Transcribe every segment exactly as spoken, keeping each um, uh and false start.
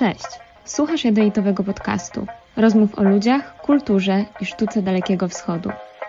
Cześć! Słuchasz Jadowitowego podcastu. Rozmów o ludziach, kulturze i sztuce Dalekiego Wschodu.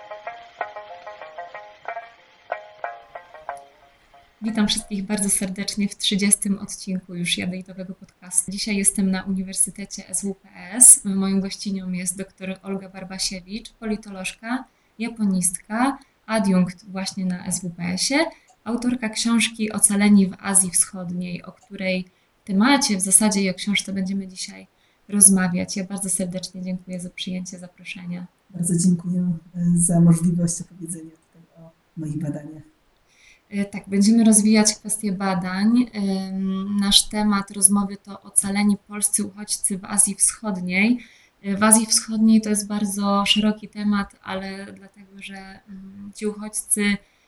Witam wszystkich bardzo serdecznie w trzydziestym odcinku już Jadowitowego podcastu. Dzisiaj jestem na Uniwersytecie S W P S. Moją gościnią jest dr Olga Barbasiewicz, politolożka, japonistka, adiunkt właśnie na S W P S-ie, autorka książki Ocaleni w Azji Wschodniej, o której temacie w zasadzie i o książce będziemy dzisiaj rozmawiać. Ja bardzo serdecznie dziękuję za przyjęcie zaproszenia. Bardzo dziękuję za możliwość opowiedzenia tutaj o moich badaniach. Tak, będziemy rozwijać kwestie badań. Nasz temat rozmowy to ocaleni polscy uchodźcy w Azji Wschodniej. W Azji Wschodniej to jest bardzo szeroki temat, ale dlatego, że ci uchodźcy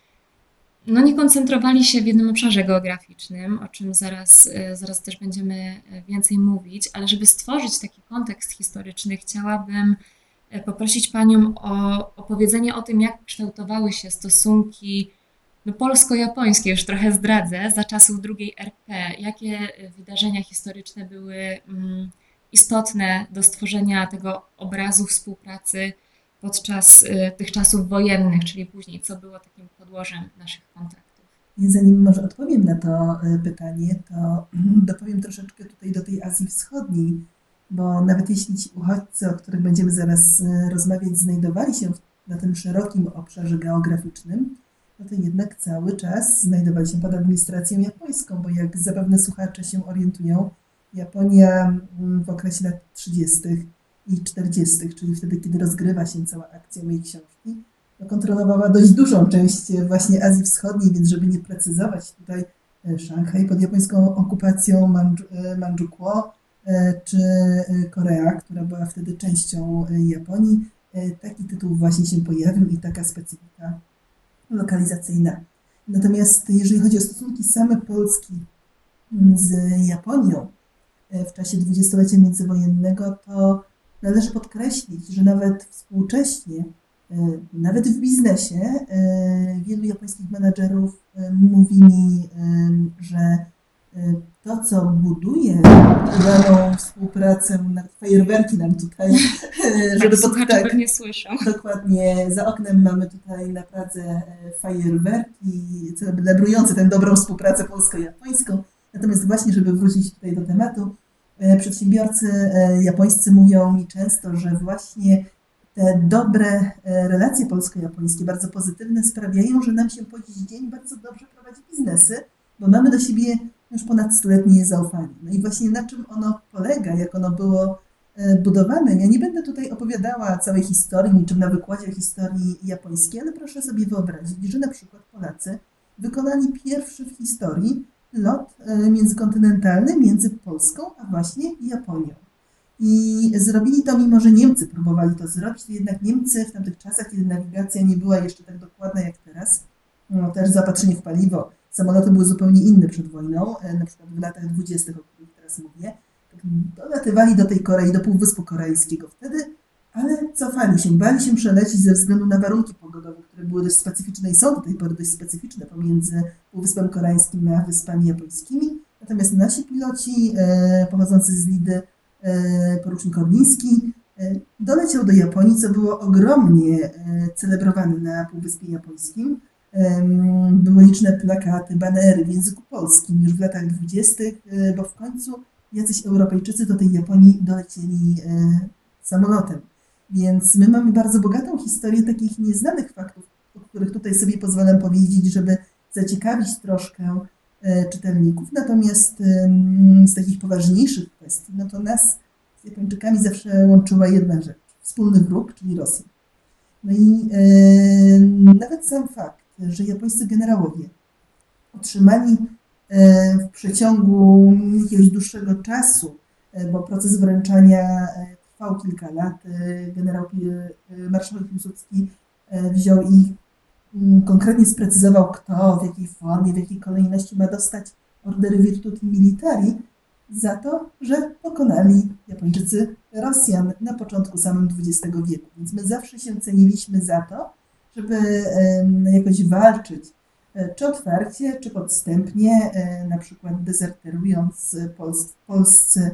no, nie koncentrowali się w jednym obszarze geograficznym, o czym zaraz, zaraz też będziemy więcej mówić, ale żeby stworzyć taki kontekst historyczny, chciałabym poprosić Panią o opowiedzenie o tym, jak kształtowały się stosunki no, polsko-japońskie, już trochę zdradzę, za czasów drugiej R P. Jakie wydarzenia historyczne były mm, istotne do stworzenia tego obrazu współpracy podczas y, tych czasów wojennych, czyli później, co było takim podłożem naszych kontaktów? Zanim może odpowiem na to pytanie, to dopowiem troszeczkę tutaj do tej Azji Wschodniej, bo nawet jeśli ci uchodźcy, o których będziemy zaraz rozmawiać, znajdowali się na tym szerokim obszarze geograficznym, no to jednak cały czas znajdowali się pod administracją japońską, bo jak zapewne słuchacze się orientują, Japonia w okresie lat trzydziestych i czterdziestych, czyli wtedy, kiedy rozgrywa się cała akcja mojej książki, no kontrolowała dość dużą część właśnie Azji Wschodniej, więc żeby nie precyzować tutaj Szanghaj pod japońską okupacją, Mandżukuo czy Korea, która była wtedy częścią Japonii, taki tytuł właśnie się pojawił i taka specyfika lokalizacyjna. Natomiast jeżeli chodzi o stosunki same Polski z Japonią w czasie dwudziestolecia międzywojennego, to należy podkreślić, że nawet współcześnie, nawet w biznesie, wielu japońskich menadżerów mówi mi, że to, co buduje daną współpracę, nawet fajerwerki nam tutaj, żeby tak, pod, tak, nie słyszą. Dokładnie, za oknem mamy tutaj na Pradze fajerwerki celebrujące tę dobrą współpracę polsko-japońską. Natomiast właśnie, żeby wrócić tutaj do tematu, przedsiębiorcy japońscy mówią mi często, że właśnie te dobre relacje polsko-japońskie, bardzo pozytywne, sprawiają, że nam się po dziś dzień bardzo dobrze prowadzi biznesy, bo mamy do siebie już ponad stuletnie zaufanie. No i właśnie na czym ono polega, jak ono było budowane. Ja nie będę tutaj opowiadała całej historii, niczym na wykładzie historii japońskiej, ale proszę sobie wyobrazić, że na przykład Polacy wykonali pierwszy w historii lot międzykontynentalny między Polską a właśnie Japonią. I zrobili to, mimo że Niemcy próbowali to zrobić, to jednak Niemcy w tamtych czasach, kiedy nawigacja nie była jeszcze tak dokładna jak teraz, no, też zaopatrzenie w paliwo, samoloty były zupełnie inne przed wojną, na przykład w latach dwudziestych, o których teraz mówię, tak dolatywali do tej Korei, do Półwyspu Koreańskiego wtedy, ale cofali się, bali się przelecieć ze względu na warunki pogodowe, które były dość specyficzne i są do tej pory dość specyficzne pomiędzy Półwyspem Koreańskim a Wyspami Japońskimi. Natomiast nasi piloci e, pochodzący z Lidy, e, porucznik Orliński, e, doleciał do Japonii, co było ogromnie e, celebrowane na Półwyspie Japońskim. E, były liczne plakaty, banery w języku polskim już w latach dwudziestych, e, bo w końcu jacyś Europejczycy do tej Japonii dolecieli e, samolotem. Więc my mamy bardzo bogatą historię takich nieznanych faktów, o których tutaj sobie pozwalam powiedzieć, żeby zaciekawić troszkę czytelników. Natomiast z takich poważniejszych kwestii, no to nas z Japończykami zawsze łączyła jedna rzecz. Wspólny wróg, czyli Rosja. No i e, nawet sam fakt, że japońscy generałowie otrzymali e, w przeciągu jakiegoś dłuższego czasu, e, bo proces wręczania trwał kilka lat. Generał marszałek Piłsudski wziął i konkretnie sprecyzował, kto, w jakiej formie, w jakiej kolejności ma dostać ordery Virtuti Militari za to, że pokonali Japończycy Rosjan na początku samym dwudziestego wieku. Więc my zawsze się ceniliśmy za to, żeby jakoś walczyć, czy otwarcie, czy podstępnie, na przykład dezerterując polscy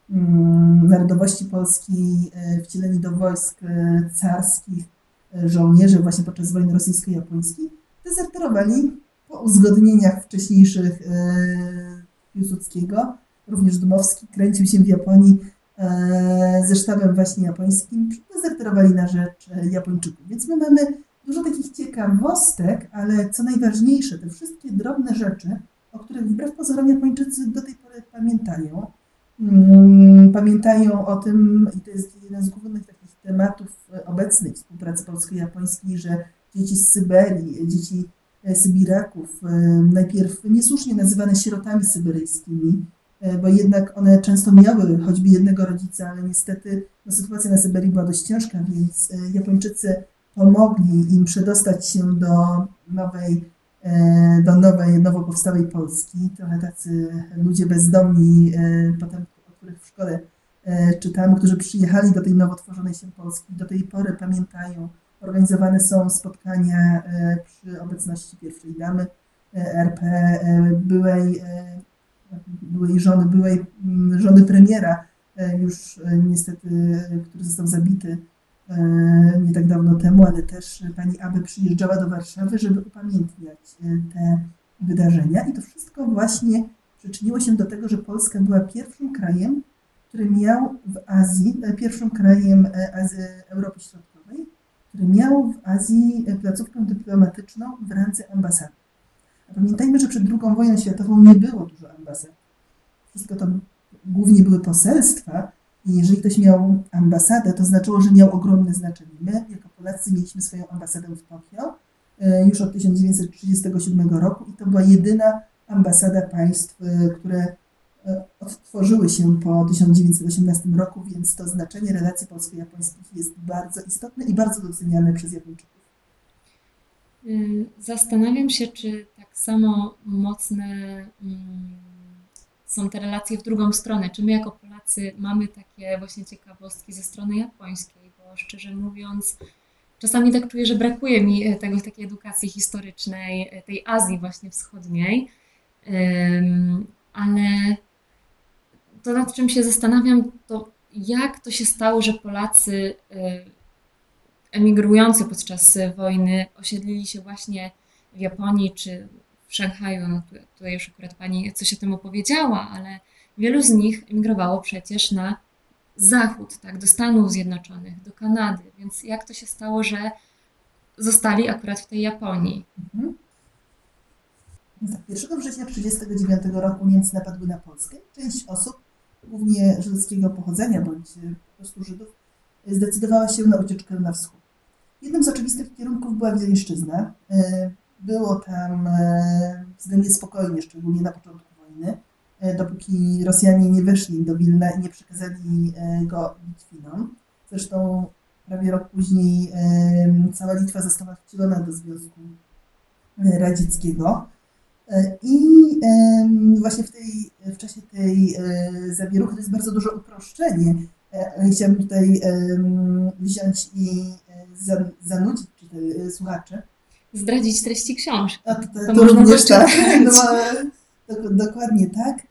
narodowości polskiej wcieleni do wojsk carskich żołnierze właśnie podczas wojny rosyjsko-japońskiej dezerterowali po uzgodnieniach wcześniejszych Piłsudskiego. Również Dmowski kręcił się w Japonii ze sztabem właśnie japońskim, dezerterowali na rzecz Japończyków. Więc my mamy dużo takich ciekawostek, ale co najważniejsze, te wszystkie drobne rzeczy, o których wbrew pozorom Japończycy do tej pory pamiętają. Pamiętają o tym, i to jest jeden z głównych takich tematów obecnej współpracy polsko-japońskiej, że dzieci z Syberii, dzieci Sybiraków, najpierw niesłusznie nazywane sierotami syberyjskimi, bo jednak one często miały choćby jednego rodzica, ale niestety no, sytuacja na Syberii była dość ciężka, więc Japończycy pomogli im przedostać się do nowej, do nowej, nowo powstałej Polski. Trochę tacy ludzie bezdomni, potem, o których w szkole czytamy, którzy przyjechali do tej nowo tworzonej się Polski, do tej pory pamiętają. Organizowane są spotkania przy obecności pierwszej damy R P, byłej, byłej żony, byłej żony premiera, już niestety, który został zabity nie tak dawno temu, ale też pani Abe przyjeżdżała do Warszawy, żeby upamiętniać te wydarzenia. I to wszystko właśnie przyczyniło się do tego, że Polska była pierwszym krajem, który miał w Azji, pierwszym krajem Azji, Europy Środkowej, który miał w Azji placówkę dyplomatyczną w randze ambasady. A pamiętajmy, że przed drugą wojną światową nie było dużo ambasad. Wszystko to głównie były poselstwa i jeżeli ktoś miał ambasadę, to znaczyło, że miał ogromne znaczenie. My, jako Polacy, mieliśmy swoją ambasadę w Tokio już od tysiąc dziewięćset trzydziestego siódmego roku i to była jedyna ambasada państw, które odtworzyły się po tysiąc dziewięćset osiemnastym roku, więc to znaczenie relacji polsko-japońskich jest bardzo istotne i bardzo doceniane przez Japończyków. Zastanawiam się, czy tak samo mocne są te relacje w drugą stronę. Czy my jako Polacy mamy takie właśnie ciekawostki ze strony japońskiej, bo szczerze mówiąc, czasami tak czuję, że brakuje mi tego, takiej edukacji historycznej, tej Azji właśnie wschodniej, ale to, nad czym się zastanawiam, to jak to się stało, że Polacy emigrujący podczas wojny osiedlili się właśnie w Japonii czy w Szanghaju. No tutaj już akurat Pani coś o tym opowiedziała, ale wielu z nich emigrowało przecież na zachód, tak, do Stanów Zjednoczonych, do Kanady. Więc jak to się stało, że zostali akurat w tej Japonii? Mhm. pierwszego września tysiąc dziewięćset trzydziestego dziewiątego roku Niemcy napadły na Polskę. Część osób, głównie żydowskiego pochodzenia bądź po prostu Żydów, zdecydowała się na ucieczkę na wschód. Jednym z oczywistych kierunków była Wileńszczyzna. Było tam względnie spokojnie, szczególnie na początku wojny, dopóki Rosjanie nie weszli do Wilna i nie przekazali go Litwinom. Zresztą prawie rok później cała Litwa została wcielona do Związku Radzieckiego. I właśnie w, tej, w czasie tej zawieruchy to jest bardzo duże uproszczenie. Chciałabym tutaj wziąć i zanudzić czytel, słuchaczy. Zdradzić treści książki. A to, to, to, to również tak. No, dokładnie tak.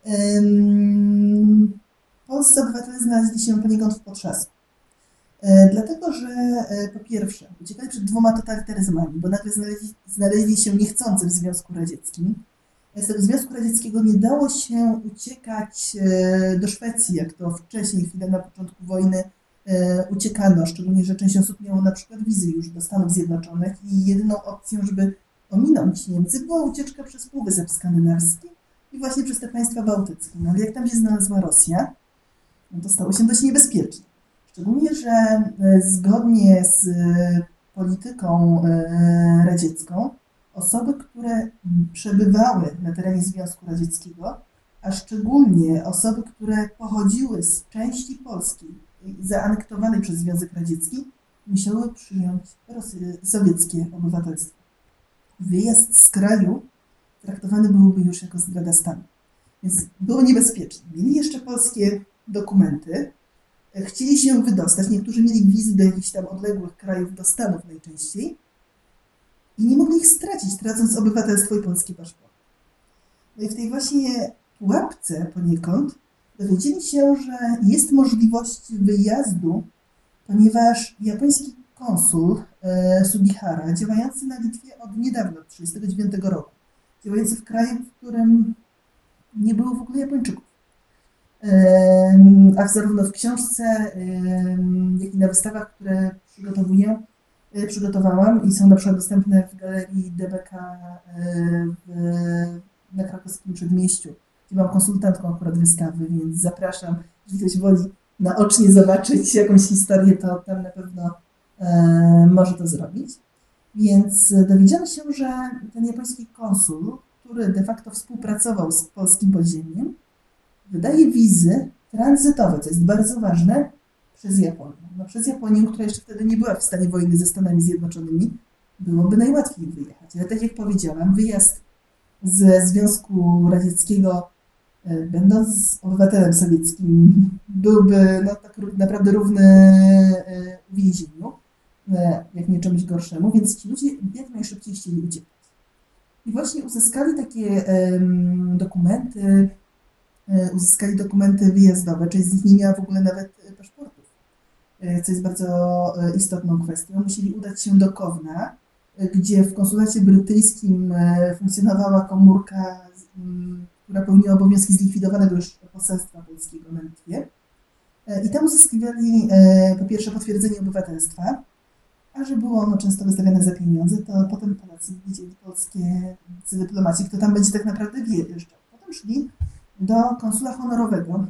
Polscy obywatele znaleźli się poniekąd w potrzasku. Dlatego, że po pierwsze uciekali przed dwoma totalitaryzmami, bo nagle znaleźli, znaleźli się niechcący w Związku Radzieckim. Z tego Związku Radzieckiego nie dało się uciekać do Szwecji, jak to wcześniej, chwilę na początku wojny uciekano, szczególnie, że część osób miało na przykład wizy już do Stanów Zjednoczonych i jedyną opcją, żeby ominąć Niemcy, była ucieczka przez Półwysep Skandynawski i właśnie przez te państwa bałtyckie. No ale jak tam się znalazła Rosja, no to stało się dość niebezpiecznie. Szczególnie, że zgodnie z polityką radziecką osoby, które przebywały na terenie Związku Radzieckiego, a szczególnie osoby, które pochodziły z części Polski zaanektowanej przez Związek Radziecki, musiały przyjąć Rosy- sowieckie obywatelstwo. Wyjazd z kraju traktowany byłby już jako zdrada stanu. Więc było niebezpiecznie. Mieli jeszcze polskie dokumenty, chcieli się wydostać, niektórzy mieli wizy do jakichś tam odległych krajów, do Stanów najczęściej i nie mogli ich stracić, tracąc obywatelstwo i polski paszport. No i w tej właśnie pułapce poniekąd dowiedzieli się, że jest możliwość wyjazdu, ponieważ japoński konsul e, Sugihara, działający na Litwie od niedawna, od tysiąc dziewięćset trzydziestego dziewiątego roku, działający w kraju, w którym nie było w ogóle Japończyków, e, a zarówno w książce, e, jak i na wystawach, które przygotowuję, e, przygotowałam i są na przykład dostępne w galerii D B K e, w, na krakowskim Przedmieściu, gdzie mam konsultantką akurat wystawy, więc zapraszam, jeżeli ktoś woli naocznie zobaczyć jakąś historię, to tam na pewno e, może to zrobić. Więc dowiedziano się, że ten japoński konsul, który de facto współpracował z polskim podziemiem, wydaje wizy tranzytowe, co jest bardzo ważne, przez Japonię. No, przez Japonię, która jeszcze wtedy nie była w stanie wojny ze Stanami Zjednoczonymi, byłoby najłatwiej wyjechać. Ale tak jak powiedziałam, wyjazd ze Związku Radzieckiego, będąc obywatelem sowieckim, byłby no, tak naprawdę równy uwięzieniu, jak nie czemuś gorszemu, więc ci ludzie jak najszybciej chcieli uciekać. I właśnie uzyskali takie um, dokumenty, uzyskali dokumenty wyjazdowe, część z nich nie miała w ogóle nawet paszportów, co jest bardzo istotną kwestią. Musieli udać się do Kowna, gdzie w konsulacie brytyjskim funkcjonowała komórka, która pełniła obowiązki zlikwidowanego już poselstwa polskiego na Litwie. I tam uzyskiwali po pierwsze potwierdzenie obywatelstwa, a że było ono często wystawiane za pieniądze, to potem Polacy widzieli polskie dyplomaci, kto tam będzie tak naprawdę wjeżdżał. Potem szli do konsula honorowego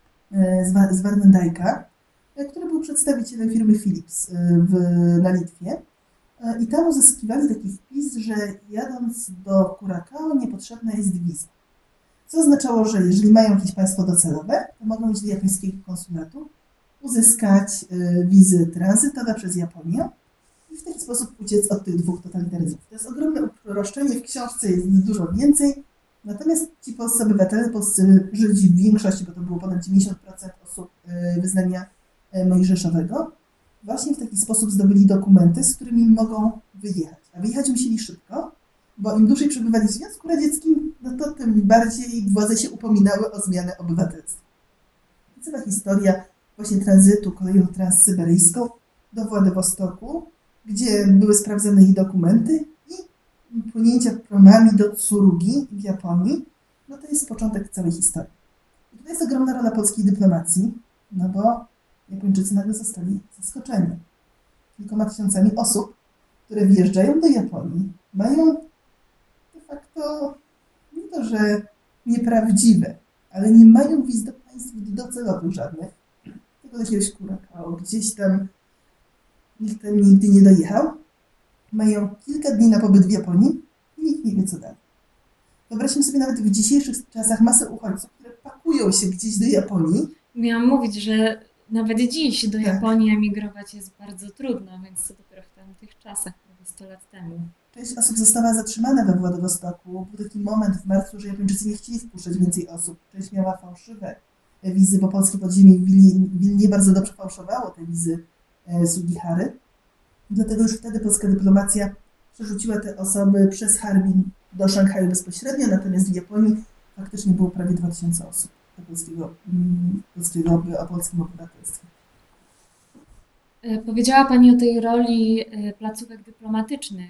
z Warnendajka, który był przedstawicielem firmy Philips w, na Litwie. I tam uzyskiwali taki wpis, że jadąc do Curacao niepotrzebna jest wiza. Co oznaczało, że jeżeli mają jakieś państwo docelowe, to mogą iść do japońskiego konsulatu, uzyskać wizy tranzytowe przez Japonię i w taki sposób uciec od tych dwóch totalitaryzmów. To jest ogromne uproszczenie, w książce jest dużo więcej, natomiast ci polscy obywatele, polscy Żydzi w większości, bo to było ponad dziewięćdziesiąt procent osób wyznania mojżeszowego, właśnie w taki sposób zdobyli dokumenty, z którymi mogą wyjechać. A wyjechać musieli szybko, bo im dłużej przebywali w Związku Radzieckim, no to tym bardziej władze się upominały o zmianę obywatelstwa. I cała historia właśnie tranzytu koleją transsyberyjską do Władywostoku, gdzie były sprawdzane ich dokumenty i płynięcia promami do Tsurugi w Japonii, no to jest początek całej historii. I tutaj jest ogromna rola polskiej dyplomacji, no bo Japończycy nagle zostali zaskoczeni kilkoma tysiącami osób, które wjeżdżają do Japonii, mają de facto nie to, że nieprawdziwe, ale nie mają wiz do państw docelowych żadnych, tylko do jakiegoś Curacao, gdzieś tam nikt tam nigdy nie dojechał. Mają kilka dni na pobyt w Japonii i nikt nie wie co dalej. Wyobraźmy sobie nawet w dzisiejszych czasach masę uchodźców, które pakują się gdzieś do Japonii. Miałam mówić, że nawet dziś do tak. Japonii emigrować jest bardzo trudno, więc co dopiero w tamtych czasach, prawie sto lat temu. Część osób została zatrzymana we Władywostoku. Był taki moment w marcu, że Japończycy nie chcieli wpuszczać więcej osób. Część miała fałszywe wizy, bo polskie podziemie w Wilnie bardzo dobrze fałszowało te wizy Sugihary. Dlatego już wtedy polska dyplomacja przerzuciła te osoby przez Harbin do Szanghaju bezpośrednio, natomiast w Japonii faktycznie było prawie dwa tysiące osób do polskiego, polskiego, o polskim obywatelstwie. Powiedziała Pani o tej roli placówek dyplomatycznych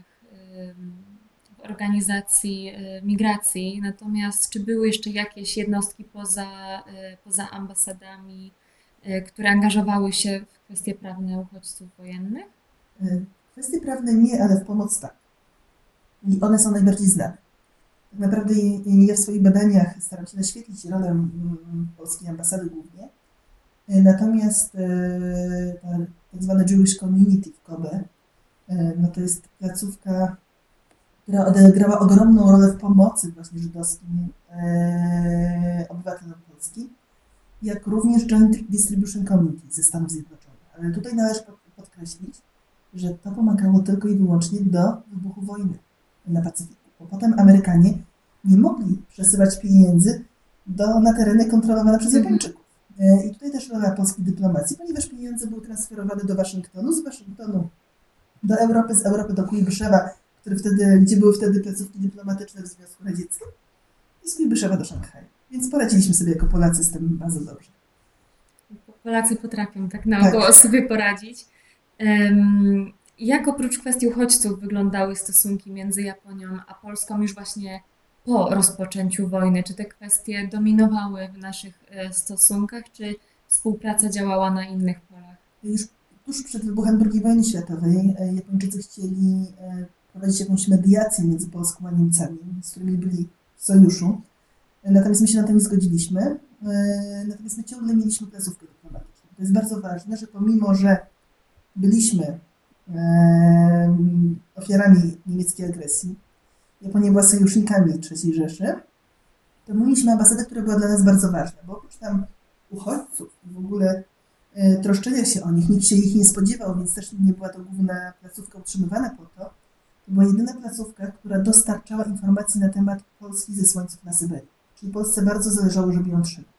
w organizacji migracji, natomiast czy były jeszcze jakieś jednostki poza, poza ambasadami, które angażowały się w kwestie prawne uchodźców wojennych? Kwestie prawne nie, ale w pomoc tak. I one są najbardziej znane. Tak naprawdę ja w swoich badaniach staram się naświetlić rolę polskiej ambasady głównie. Natomiast ta tak zwana Jewish Community w Kobe, no to jest placówka, która odegrała ogromną rolę w pomocy właśnie żydowskim obywatelom polskim, jak również Joint Distribution Committee ze Stanów Zjednoczonych. Ale tutaj należy podkreślić, że to pomagało tylko i wyłącznie do wybuchu wojny na Pacyfiku. Bo potem Amerykanie nie mogli przesyłać pieniędzy do, na tereny kontrolowane przez Japończyków. I tutaj też rola polskiej dyplomacji, ponieważ pieniądze były transferowane do Waszyngtonu, z Waszyngtonu do Europy, z Europy do Kujbyszewa, który wtedy, gdzie były wtedy placówki dyplomatyczne w Związku Radzieckim, i z Kujbyszewa do Szanghaju. Więc poradziliśmy sobie jako Polacy z tym bardzo dobrze. Polacy potrafią tak naokoło tak. sobie poradzić. Um, jak oprócz kwestii uchodźców wyglądały stosunki między Japonią a Polską już właśnie po rozpoczęciu wojny? Czy te kwestie dominowały w naszych stosunkach, czy współpraca działała na innych polach? Już tuż przed wybuchem drugiej wojny światowej Japończycy chcieli prowadzić jakąś mediację między Polską a Niemcami, z którymi byli w sojuszu. Natomiast my się na to nie zgodziliśmy. Natomiast my ciągle mieliśmy placówkę dyplomatyczną. To jest bardzo ważne, że pomimo, że byliśmy ofiarami niemieckiej agresji, Japonia była sojusznikami trzeciej Rzeszy, to mieliśmy ambasadę, która była dla nas bardzo ważna, bo oprócz tam uchodźców i w ogóle troszczenia się o nich, nikt się ich nie spodziewał, więc też nie była to główna placówka utrzymywana po to. To była jedyna placówka, która dostarczała informacji na temat polskich zesłańców na Syberię. Czyli Polsce bardzo zależało, żeby ją trzymać.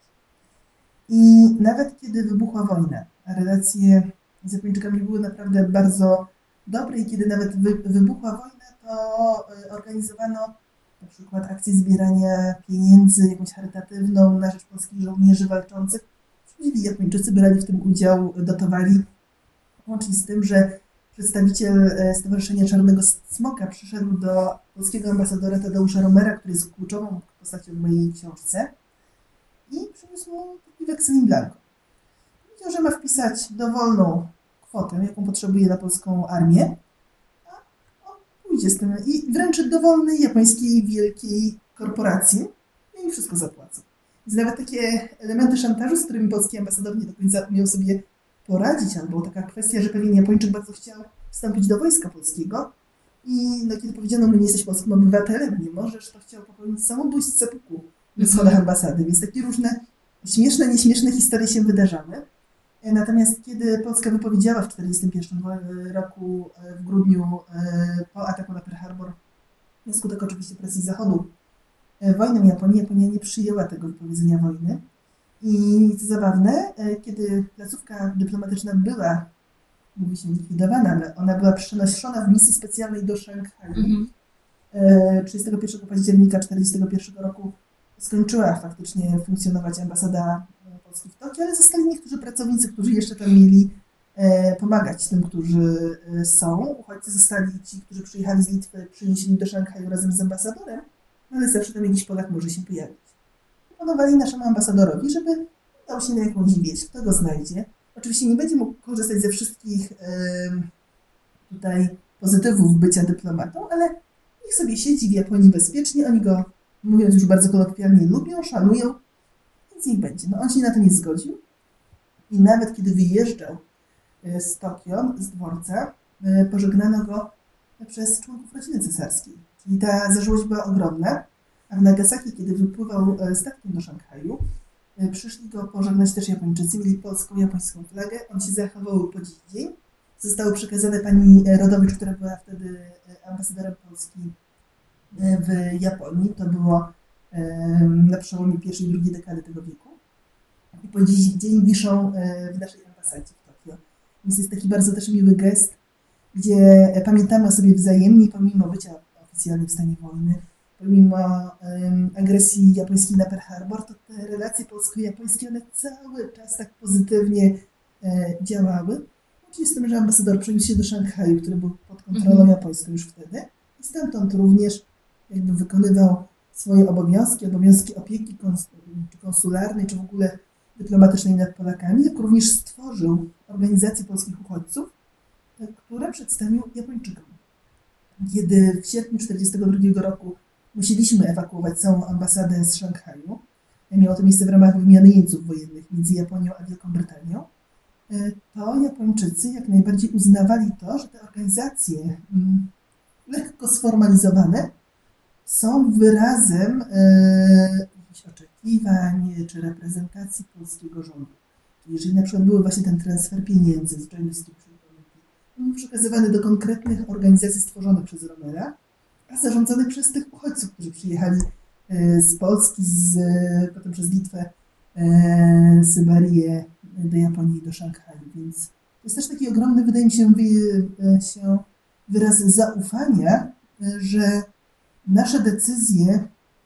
I nawet kiedy wybuchła wojna, a relacje z Japończykami były naprawdę bardzo dobre i kiedy nawet wy, wybuchła wojna, to organizowano na przykład akcję zbierania pieniędzy, jakąś charytatywną na rzecz polskich żołnierzy walczących. Przychodzili Japończycy, brali w tym udział, dotowali, łącznie z tym, że przedstawiciel Stowarzyszenia Czarnego Smoka przyszedł do polskiego ambasadora Tadeusza Romera, który jest kluczową postacią w mojej książce, i przyniósł mu taki weksel in blanco. Powiedział, że ma wpisać dowolną kwotę, jaką potrzebuje na polską armię, a on pójdzie z tym i wręczy dowolnej japońskiej wielkiej korporacji i oni wszystko zapłacą. Więc nawet takie elementy szantażu, z którymi polski ambasador nie do końca umiał sobie poradzić, albo taka kwestia, że pewien Japończyk bardzo chciał wstąpić do wojska polskiego i no, kiedy powiedziano mu, nie jesteś polskim obywatelem, nie możesz, to chciał popełnić samobójstwo z sepuku na schodach ambasady. Więc takie różne śmieszne, nieśmieszne historie się wydarzały. Natomiast kiedy Polska wypowiedziała w tysiąc dziewięćset czterdziestym pierwszym roku w grudniu po ataku na Pearl Harbor, na skutek oczywiście presji Zachodu, wojnę Japonii, Japonia nie przyjęła tego wypowiedzenia wojny. I co zabawne, kiedy placówka dyplomatyczna była, mówi się likwidowana, ale ona była przenoszona w misji specjalnej do Szanghaju. Mm-hmm. trzydziestego pierwszego października tysiąc dziewięćset czterdziestego pierwszego roku skończyła faktycznie funkcjonować ambasada Polski w Tokio, ale zostali niektórzy pracownicy, którzy jeszcze tam mieli pomagać tym, którzy są. Uchodźcy zostali ci, którzy przyjechali z Litwy, przyniesieni do Szanghaju razem z ambasadorem, ale zawsze tam jakiś Polak może się pojawić. Proponowali naszemu ambasadorowi, żeby dał się na jakąś wieś, kto go znajdzie. Oczywiście nie będzie mógł korzystać ze wszystkich tutaj pozytywów bycia dyplomatą, ale niech sobie siedzi w Japonii bezpiecznie, oni go, mówiąc już bardzo kolokwialnie, lubią, szanują, więc niech będzie. No on się na to nie zgodził i nawet kiedy wyjeżdżał z Tokio, z dworca, pożegnano go przez członków rodziny cesarskiej. Czyli ta zażyłość była ogromna, a w Nagasaki, kiedy wypływał statkiem do Szanghaju, przyszli go pożegnać też Japończycy, mieli polską, japońską flagę, on się zachował po dziś dzień. Zostały przekazane pani Rodowicz, która była wtedy ambasadorem Polski w Japonii. To było na przełomie pierwszej i drugiej dekady tego wieku. I po dziś dzień wiszą w naszej ambasadzie w Tokio. Więc jest taki bardzo też miły gest, gdzie pamiętamy o sobie wzajemnie, pomimo bycia oficjalnie w stanie wojny, pomimo um, agresji japońskiej na Pearl Harbor, to te relacje polsko-japońskie, one cały czas tak pozytywnie e, działały. Łącznie z tym, że ambasador przeniósł się do Szanghaju, który był pod kontrolą mm-hmm. japońską już wtedy, i stamtąd również jakby wykonywał swoje obowiązki, obowiązki opieki kons- czy konsularnej, czy w ogóle dyplomatycznej nad Polakami, jak również stworzył organizację polskich uchodźców, które przedstawił Japończykom. Kiedy w sierpniu tysiąc dziewięćset czterdziestego drugiego roku musieliśmy ewakuować całą ambasadę z Szanghaju, miało to miejsce w ramach wymiany jeńców wojennych między Japonią a Wielką Brytanią, to Japończycy jak najbardziej uznawali to, że te organizacje mm, lekko sformalizowane są wyrazem e, jakichś oczekiwań czy reprezentacji polskiego rządu. Czyli jeżeli na przykład były właśnie ten transfer pieniędzy z Joint Distribution Committee, był przekazywany do konkretnych organizacji stworzonych przez Romera, a zarządzanych przez tych uchodźców, którzy przyjechali e, z Polski, z, potem przez Litwę, e, Syberię, do Japonii i do Szanghaju. Więc to jest też taki ogromny, wydaje mi się, wy, się wyraz zaufania, że nasze decyzje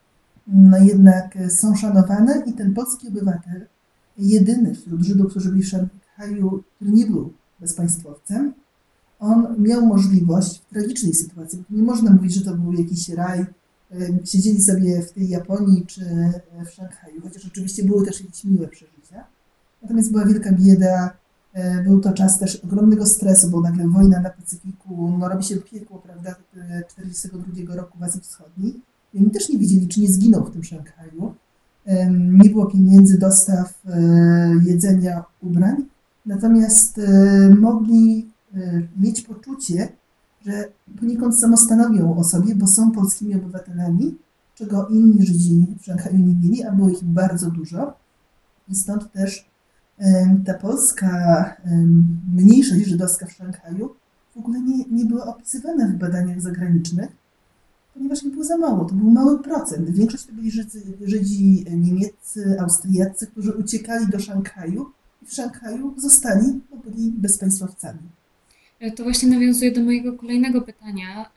no jednak są szanowane i ten polski obywatel, jedyny wśród Żydów, którzy byli w Szanghaju, który nie był bezpaństwowcem, on miał możliwość w tragicznej sytuacji, bo tu nie można mówić, że to był jakiś raj, siedzieli sobie w tej Japonii czy w Szanghaju, chociaż oczywiście były też jakieś miłe przeżycia. Natomiast była wielka bieda, był to czas też ogromnego stresu, bo nagle wojna na Pacyfiku, no robi się piekło, prawda, czterdziestego drugiego roku w Azji Wschodniej. I oni też nie wiedzieli, czy nie zginą w tym Szanghaju. Nie było pieniędzy, dostaw, jedzenia, ubrań. Natomiast mogli mieć poczucie, że poniekąd samostanowią o sobie, bo są polskimi obywatelami, czego inni Żydzi w Szanghaju nie mieli, a było ich bardzo dużo. I stąd też ta polska mniejszość żydowska w Szanghaju w ogóle nie, nie była opisywana w badaniach zagranicznych, ponieważ ich było za mało. To był mały procent. Większość to byli Żydzi, Żydzi niemieccy, austriaccy, którzy uciekali do Szanghaju i w Szanghaju zostali, bo byli bezpaństwowcami. To właśnie nawiązuje do mojego kolejnego pytania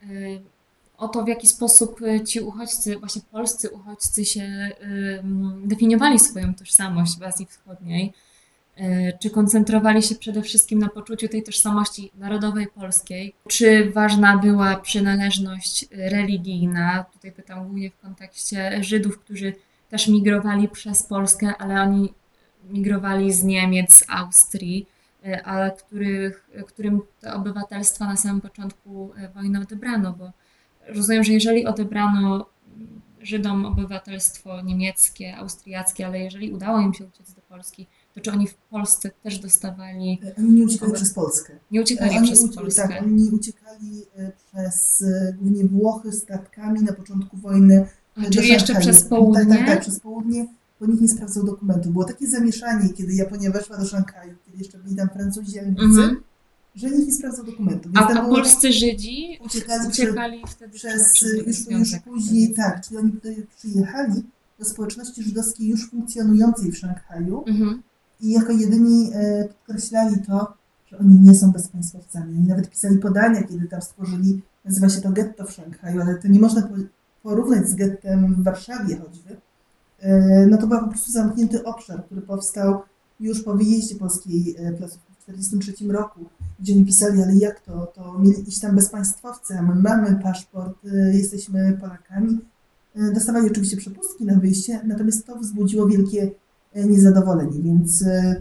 o to, w jaki sposób ci uchodźcy, właśnie polscy uchodźcy się definiowali swoją tożsamość w Azji Wschodniej. Czy koncentrowali się przede wszystkim na poczuciu tej tożsamości narodowej polskiej? Czy ważna była przynależność religijna? Tutaj pytam głównie w kontekście Żydów, którzy też migrowali przez Polskę, ale oni migrowali z Niemiec, z Austrii, ale których, którym te obywatelstwa na samym początku wojny odebrano, bo rozumiem, że jeżeli odebrano Żydom obywatelstwo niemieckie, austriackie, ale jeżeli udało im się uciec do Polski, to czy oni w Polsce też dostawali... Oni nie uciekali przez Polskę. Nie uciekali oni przez ucie- Polskę. Tak, oni uciekali przez głównie Włochy statkami na początku wojny. A, czyli jeszcze przez południe? Tak, tak, tak, przez południe, bo nikt nie sprawdzał dokumentów. Było takie zamieszanie, kiedy Japonia weszła do Szanghaju, kiedy jeszcze byli tam Francuzi, Anglicy, mm-hmm. że nikt nie sprawdzał dokumentów. A, a polscy Żydzi uciekali, uciekali przy, wtedy przez, przez już, już później, tak, czyli oni tutaj przyjechali do społeczności żydowskiej już funkcjonującej w Szanghaju mm-hmm. i jako jedyni e, podkreślali to, że oni nie są bezpaństwowcami. Oni nawet pisali podania, kiedy tam stworzyli, nazywa się to getto w Szanghaju, ale to nie można porównać z gettem w Warszawie choćby. E, no to był po prostu zamknięty obszar, który powstał już po wyjeździe polskiej placówki w tysiąc dziewięćset czterdziestym trzecim roku, gdzie oni pisali, ale jak to, to mieli iść tam bezpaństwowcy, a my mamy paszport, jesteśmy Polakami. Dostawali oczywiście przepustki na wyjście, natomiast to wzbudziło wielkie niezadowolenie, więc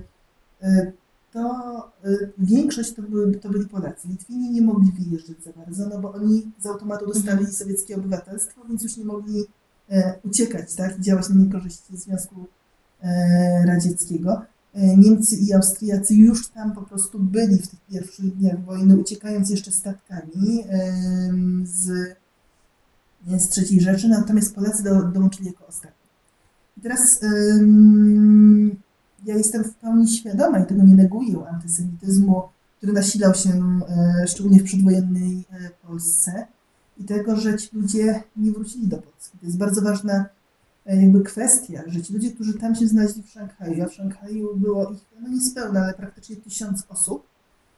to większość to, były, to byli Polacy. Litwini nie mogli wyjeżdżać za bardzo, no bo oni z automatu dostali mhm. sowieckie obywatelstwo, więc już nie mogli uciekać, tak, i działać na niekorzyść Związku Radzieckiego. Niemcy i Austriacy już tam po prostu byli w tych pierwszych dniach wojny, uciekając jeszcze statkami z, z trzeciej Rzeszy, natomiast Polacy do, dołączyli jako ostatni. I teraz um, ja jestem w pełni świadoma i tego nie neguję antysemityzmu, który nasilał się e, szczególnie w przedwojennej e, Polsce i tego, że ci ludzie nie wrócili do Polski. To jest bardzo ważna jakby kwestia, że ci ludzie, którzy tam się znaleźli w Szanghaju, a w Szanghaju było ich no niespełna, ale praktycznie tysiąc osób,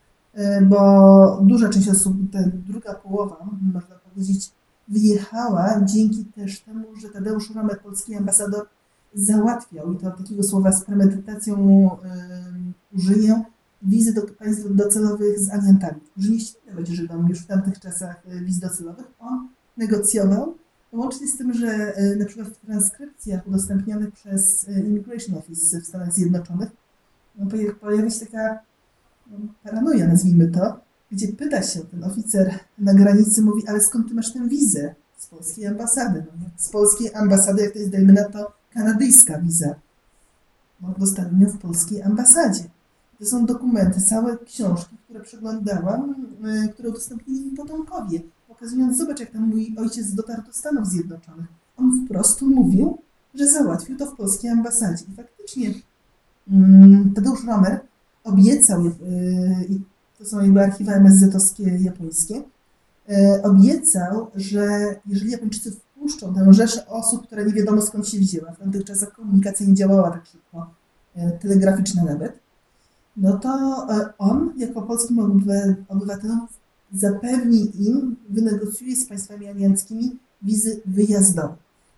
bo duża część osób, ta druga połowa, można powiedzieć, wyjechała dzięki też temu, że Tadeusz Romer, polski ambasador, załatwiał, i to takiego słowa z premedytacją um, użyję, wizy do państw docelowych z aliantami, którzy nie chcieli dawać Żydom już w tamtych czasach wiz docelowych. On negocjował, łącznie z tym, że na przykład w transkrypcjach udostępnianych przez Immigration Office w Stanach Zjednoczonych pojawia się taka paranoja, nazwijmy to, gdzie pyta się ten oficer na granicy, mówi, ale skąd ty masz tę wizę? Z polskiej ambasady. No, z polskiej ambasady, jak to jest, dajmy na to, kanadyjska wiza. No, dostałem ją w polskiej ambasadzie. To są dokumenty, całe książki, które przeglądałam, które udostępnili mi potomkowie, pokazując, zobacz, jak tam mój ojciec dotarł do Stanów Zjednoczonych. On wprost mówił, że załatwił to w polskiej ambasadzie. I faktycznie um, Tadeusz Romer obiecał, yy, i to są jakby archiwa em es zetowskie japońskie, yy, obiecał, że jeżeli Japończycy wpuszczą tę rzeszę osób, która nie wiadomo skąd się wzięła, w tamtych czasach komunikacja nie działała tak szybko, yy, telegraficzna nawet, no to yy, on jako polskim obywatelom zapewni im, wynegocjuje z państwami alianckimi wizy wyjazdowe.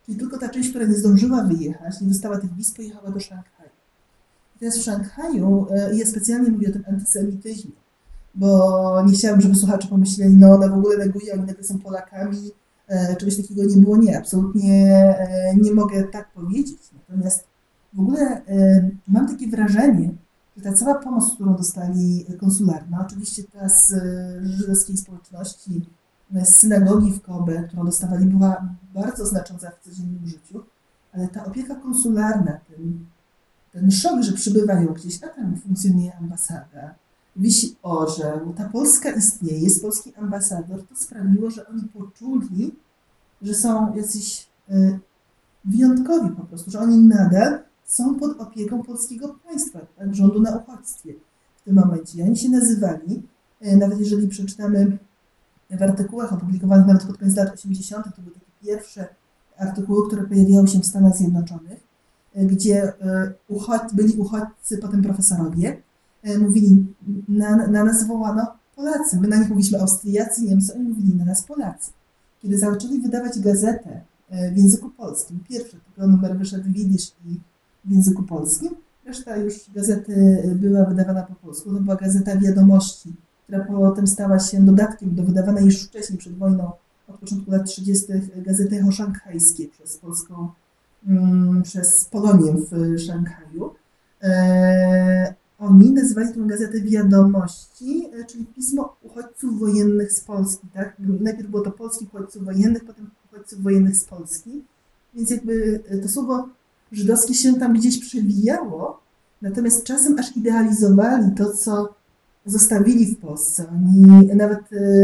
Czyli tylko ta część, która nie zdążyła wyjechać, nie dostała tych wiz, pojechała do Szanghaju. I teraz w Szanghaju, ja specjalnie mówię o tym antysemityzmie, bo nie chciałam, żeby słuchacze pomyśleli, no ona w ogóle neguje, oni nagle są Polakami, czegoś takiego nie było. Nie, absolutnie nie mogę tak powiedzieć. Natomiast w ogóle mam takie wrażenie, że ta cała pomoc, którą dostali konsularna, oczywiście ta z żydowskiej społeczności, z synagogi w Kobe, którą dostawali, była bardzo znacząca w codziennym życiu, ale ta opieka konsularna, ten, ten szok, że przybywają gdzieś, a tam funkcjonuje ambasada, wisi orzeł, ta Polska istnieje, jest polski ambasador, to sprawiło, że oni poczuli, że są jacyś y, wyjątkowi po prostu, że oni nadal są pod opieką polskiego państwa, tak, rządu na uchodźstwie w tym momencie. I oni się nazywali, y, nawet jeżeli przeczytamy w artykułach opublikowanych nawet pod koniec lat osiemdziesiątych, to były takie pierwsze artykuły, które pojawiały się w Stanach Zjednoczonych, y, gdzie y, uchodź, byli uchodźcy, potem profesorowie, mówili, na, na nas wołano Polacy. My na nich mówiliśmy Austriacy, Niemcy, oni mówili na nas Polacy. Kiedy zaczęli wydawać gazetę w języku polskim, pierwszy tylko numer wyszedł w jidysz i w języku polskim, reszta już gazety była wydawana po polsku. To była Gazeta Wiadomości, która potem stała się dodatkiem do wydawanej już wcześniej, przed wojną, od początku lat trzydziestych gazety Ho-Szanghajskie przez polską, um, przez Polonię w Szanghaju. Eee, Oni nazywali tę gazetę Wiadomości, czyli pismo uchodźców wojennych z Polski, tak? Najpierw było to polskich uchodźców wojennych, potem uchodźców wojennych z Polski, więc jakby to słowo żydowskie się tam gdzieś przewijało, natomiast czasem aż idealizowali to, co zostawili w Polsce. Oni nawet,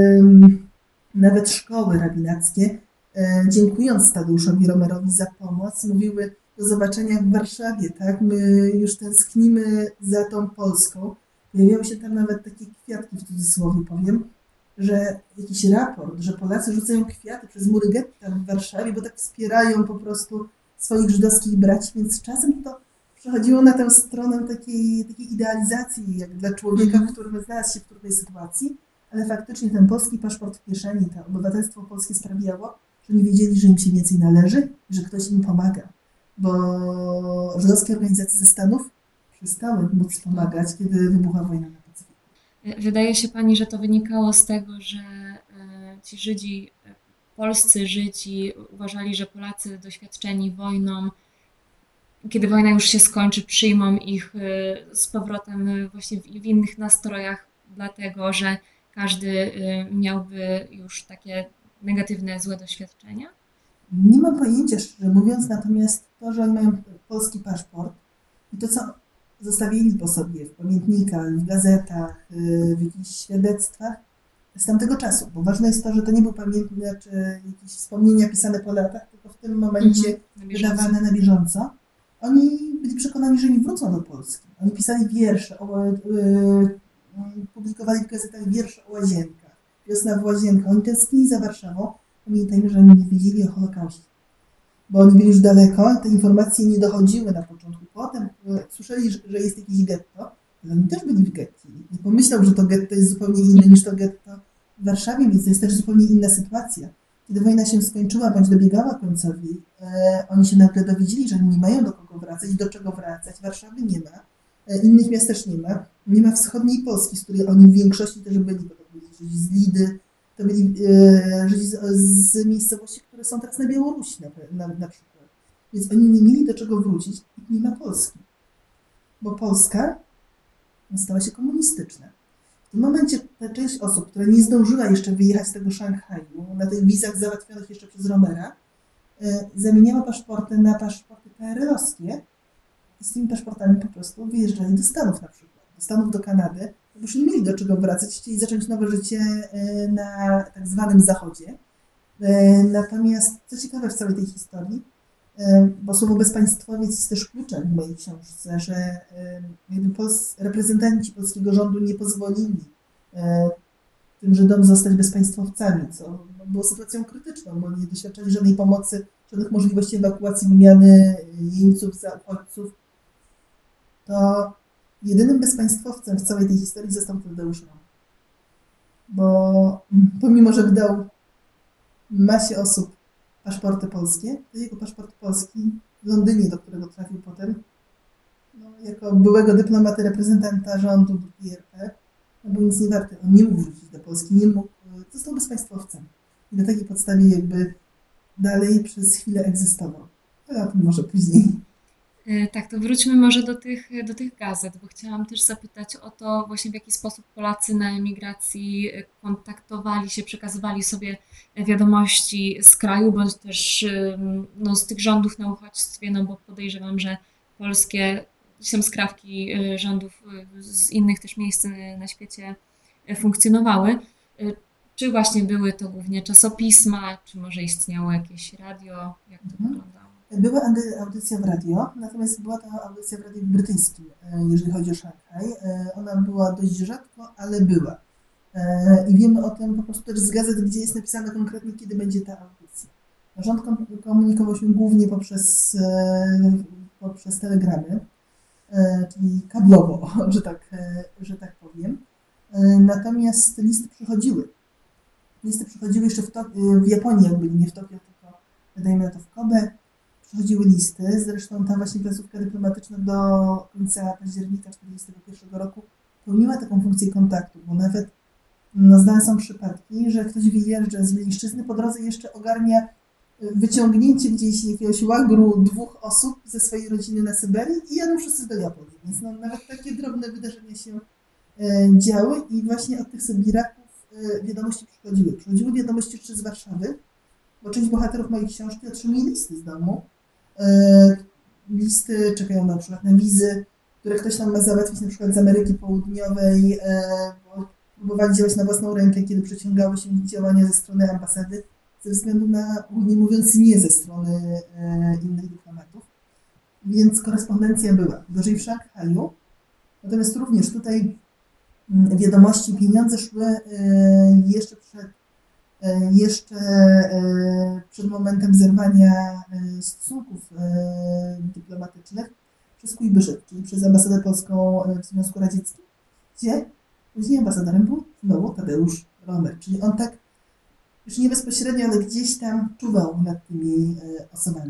nawet szkoły rabinackie, dziękując Tadeuszowi Romerowi za pomoc, mówiły: do zobaczenia w Warszawie, tak? My już tęsknimy za tą Polską. Pojawiały się tam nawet takie kwiatki, w cudzysłowie powiem, że jakiś raport, że Polacy rzucają kwiaty przez mury getta w Warszawie, bo tak wspierają po prostu swoich żydowskich braci, więc czasem to przechodziło na tę stronę takiej, takiej idealizacji, jak dla człowieka, mm. który znalazł się w trudnej sytuacji, ale faktycznie ten polski paszport w kieszeni, to obywatelstwo polskie sprawiało, że nie wiedzieli, że im się więcej należy i że ktoś im pomaga. Bo żydowskie organizacje ze Stanów przestały móc pomagać, kiedy wybuchła wojna na Pacyfiku. Wydaje się Pani, że to wynikało z tego, że ci Żydzi, polscy Żydzi uważali, że Polacy doświadczeni wojną, kiedy wojna już się skończy, przyjmą ich z powrotem właśnie w innych nastrojach, dlatego że każdy miałby już takie negatywne, złe doświadczenia? Nie mam pojęcia, szczerze mówiąc, natomiast to, że oni mają polski paszport i to, co zostawili po sobie w pamiętnikach, w gazetach, w jakichś świadectwach z tamtego czasu, bo ważne jest to, że to nie był pamiętnik czy jakieś wspomnienia pisane po latach, tylko w tym momencie mm, na wydawane na bieżąco. Oni byli przekonani, że nie wrócą do Polski. Oni pisali wiersze, o, yy, publikowali w gazetach wiersze o łazienkach, Wiosna w łazienkach. Oni tęsknili za Warszawą. Pamiętajmy, że oni nie wiedzieli o Holokauście, bo oni byli już daleko, te informacje nie dochodziły na początku. Potem słyszeli, że jest jakieś getto, ale oni też byli w getcie. Nie pomyślał, że to getto jest zupełnie inne niż to getto w Warszawie, więc to jest też zupełnie inna sytuacja. Kiedy wojna się skończyła, bądź dobiegała końcowi, e, oni się nagle dowiedzieli, że nie mają do kogo wracać, do czego wracać. Warszawy nie ma, e, innych miast też nie ma. Nie ma wschodniej Polski, z której oni w większości też byli, bo to byli Żydzi z Lidy, to byli e, Żydzi z, z miejscowości, które są teraz na Białorusi na, na, na przykład. Więc oni nie mieli do czego wrócić i nie ma Polski. Bo Polska stała się komunistyczna. W tym momencie ta część osób, która nie zdążyła jeszcze wyjechać z tego Szanghaju, na tych wizach załatwionych jeszcze przez Romera, e, zamieniała paszporty na paszporty P R L-owskie i z tymi paszportami po prostu wyjeżdżali do Stanów na przykład, do Stanów, do Kanady, bo już nie mieli do czego wracać, chcieli zacząć nowe życie e, na tak zwanym Zachodzie. E, natomiast co ciekawe w całej tej historii, e, bo słowo bezpaństwowiec jest też kluczem w mojej książce, że e, jakby pols- reprezentanci polskiego rządu nie pozwolili e, tym Żydom zostać bezpaństwowcami, co było sytuacją krytyczną, bo nie doświadczali żadnej pomocy, żadnych możliwości ewakuacji, wymiany jeńców za uchodźców. To jedynym bezpaństwowcem w całej tej historii został Tadeusz Romer. Bo pomimo, że wydał masie osób paszporty polskie, to jego paszport polski w Londynie, do którego trafił potem, no, jako byłego dyplomaty, reprezentanta rządu drugiej R P, no, był nic nie warty. On nie mógł wrócić do Polski, nie mógł, został bezpaństwowcem. I na takiej podstawie jakby dalej przez chwilę egzystował. Ale o tym może później. Tak, to wróćmy może do tych, do tych gazet, bo chciałam też zapytać o to właśnie w jaki sposób Polacy na emigracji kontaktowali się, przekazywali sobie wiadomości z kraju, bądź też no, z tych rządów na uchodźstwie, no bo podejrzewam, że polskie, gdzieś tam skrawki rządów z innych też miejsc na świecie funkcjonowały. Czy właśnie były to głównie czasopisma, czy może istniało jakieś radio? Jak to mhm. wyglądało? Była audycja w radio, natomiast była to audycja w radiu brytyjskim, jeżeli chodzi o Szanghaj. Ona była dość rzadko, ale była. I wiemy o tym po prostu też z gazet, gdzie jest napisane konkretnie, kiedy będzie ta audycja. Rząd komunikował się głównie poprzez, poprzez telegramy, czyli kablowo, że tak, że tak powiem. Natomiast listy przychodziły. Listy przychodziły jeszcze w, to, w Japonii, jak byli nie w Tokio, tylko dajmy na to w Kobe. Przychodziły listy, zresztą ta właśnie placówka dyplomatyczna do końca października tysiąc dziewięćset czterdziestego pierwszego roku pełniła taką funkcję kontaktu, bo nawet no, znane są przypadki, że ktoś wyjeżdża z Wileńszczyzny, po drodze jeszcze ogarnia wyciągnięcie gdzieś jakiegoś łagru dwóch osób ze swojej rodziny na Syberii i jadą wszyscy do Japonii. Więc no, nawet takie drobne wydarzenia się e, działy i właśnie od tych Sybiraków e, wiadomości przychodziły. Przychodziły wiadomości jeszcze z Warszawy, bo część bohaterów mojej książki otrzymuje listy z domu. E, listy czekają na przykład na wizy, które ktoś tam ma załatwić na przykład z Ameryki Południowej, e, bo próbowali działać na własną rękę, kiedy przeciągały się działania ze strony ambasady, ze względu na, ogólnie mówiąc, nie ze strony e, innych dyplomatów. Więc korespondencja była. Gorzej w Szanghaju. Natomiast również tutaj m, wiadomości, pieniądze szły e, jeszcze przed jeszcze przed momentem zerwania stosunków dyplomatycznych przez Kujbyszek, czyli przez ambasadę polską w Związku Radzieckim, gdzie później ambasadorem był znowu Tadeusz Romer, czyli on tak już nie bezpośrednio, ale gdzieś tam czuwał nad tymi osobami.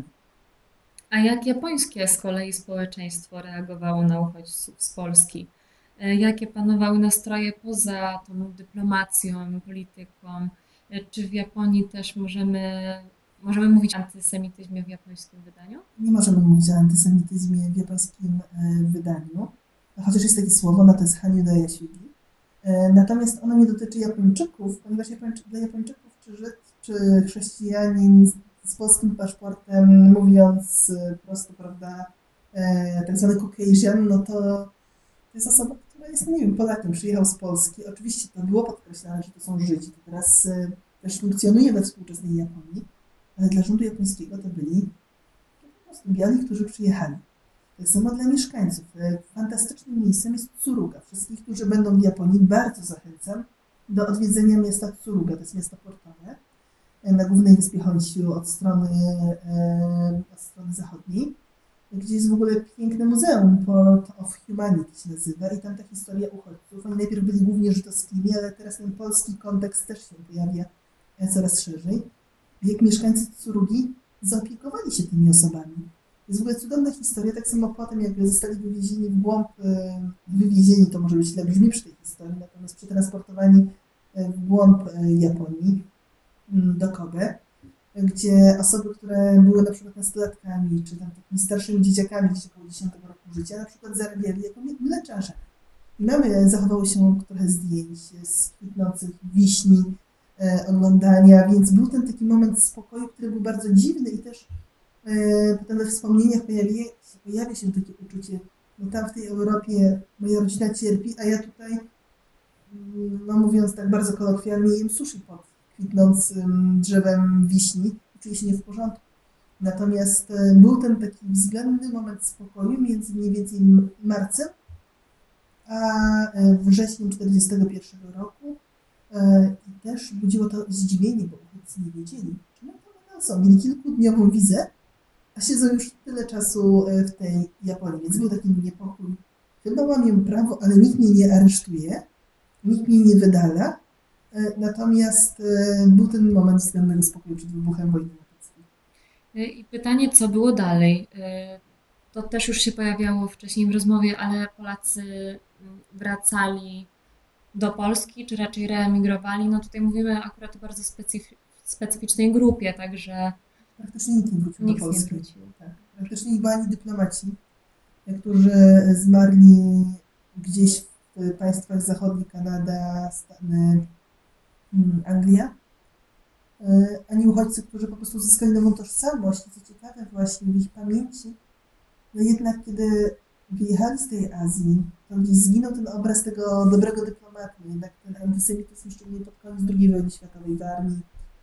A jak japońskie z kolei społeczeństwo reagowało na uchodźców z Polski? Jakie panowały nastroje poza tą dyplomacją, polityką? Czy w Japonii też możemy, możemy mówić o antysemityzmie w japońskim wydaniu? Nie możemy mówić o antysemityzmie w japońskim wydaniu, chociaż jest takie słowo, no to jest Haniuda Yasugi. Natomiast ono nie dotyczy Japończyków, ponieważ Japończy, dla Japończyków czy Żyd, czy chrześcijanin z polskim paszportem, mówiąc prosto, prawda, tak zwany Caucasian, no to to jest osoba, która jest, nie wiem, Polakiem, przyjechał z Polski. Oczywiście to było podkreślane, że to są Żydzi. To teraz y, też funkcjonuje we współczesnej Japonii, ale dla rządu japońskiego to byli po prostu biali, którzy przyjechali. Tak samo dla mieszkańców. Fantastycznym miejscem jest Tsuruga. Wszystkich, którzy będą w Japonii, bardzo zachęcam do odwiedzenia miasta Tsuruga. To jest miasto portowe na głównej wyspie Honshu od strony, e, od strony zachodniej, gdzie jest w ogóle piękne muzeum, Port of Humanity się nazywa i tam ta historia uchodźców. Oni najpierw byli głównie żydowskimi, ale teraz ten polski kontekst też się pojawia coraz szerzej. Jak mieszkańcy Tsurugi zaopiekowali się tymi osobami. To jest w ogóle cudowna historia, tak samo potem jak zostali wywiezieni w głąb, wywiezieni to może być źle brzmi przy tej historii, natomiast przetransportowani w głąb Japonii do Kobe, gdzie osoby, które były na przykład nastolatkami, czy tam takimi starszymi dzieciakami gdzieś około dziesiątego roku życia, na przykład zarabiali jako mleczarze. I mamy, zachowało się trochę zdjęć z kwitnących wiśni, e, oglądania, więc był ten taki moment spokoju, który był bardzo dziwny i też e, potem we wspomnieniach pojawia, pojawia się takie uczucie, no tam w tej Europie moja rodzina cierpi, a ja tutaj, no mówiąc tak bardzo kolokwialnie, jem sushi pod kwitnącym drzewem wiśni i czuję się nie w porządku. Natomiast był ten taki względny moment spokoju między mniej więcej marcem a wrześniem tysiąc dziewięćset czterdziestego pierwszego roku i też budziło to zdziwienie, bo uchodźcy nie wiedzieli, czy mają tam są. Mieli kilkudniową wizę, a siedzą już tyle czasu w tej Japonii, więc był taki niepokój. Chyba łamię prawo, ale nikt mnie nie aresztuje, nikt mnie nie wydala. Natomiast był ten moment względnego spokoju przed wybuchem wojny na Pacyfiku. I pytanie, co było dalej? To też już się pojawiało wcześniej w rozmowie, ale Polacy wracali do Polski, czy raczej reemigrowali? No tutaj mówimy akurat o bardzo specyf- specyficznej grupie, także Praktycznie nikt nie wrócił do nikt nie Polski. wrócił. Tak. Praktycznie nie byli ani dyplomaci, którzy zmarli gdzieś w państwach zachodnich, Kanada, Stany, Anglia, ani uchodźcy, którzy po prostu uzyskali nową tożsamość. I co ciekawe właśnie w ich pamięci, no jednak kiedy wyjechali z tej Azji, to gdzieś zginął ten obraz tego dobrego dyplomatu. Jednak ten antysemityzm, szczególnie pod koniec drugiej wojny światowej w armii,